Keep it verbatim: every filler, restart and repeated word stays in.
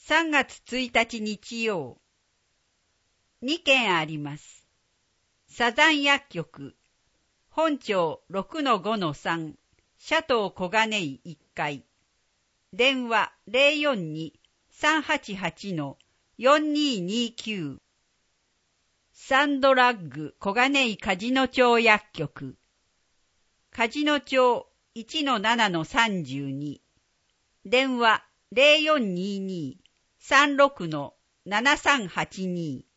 さんがつついたち日曜。にけんあります。サザン薬局、本町 ろくのごのさん、シャトー小金井いっかい。電話 ゼロよんに さんはちはち よんにーにーきゅう。サンドラッグ小金井梶野町薬局。梶野町 いちのななのさんじゅうに。電話 ゼロよんにーにー さんろくのななさんはちにー。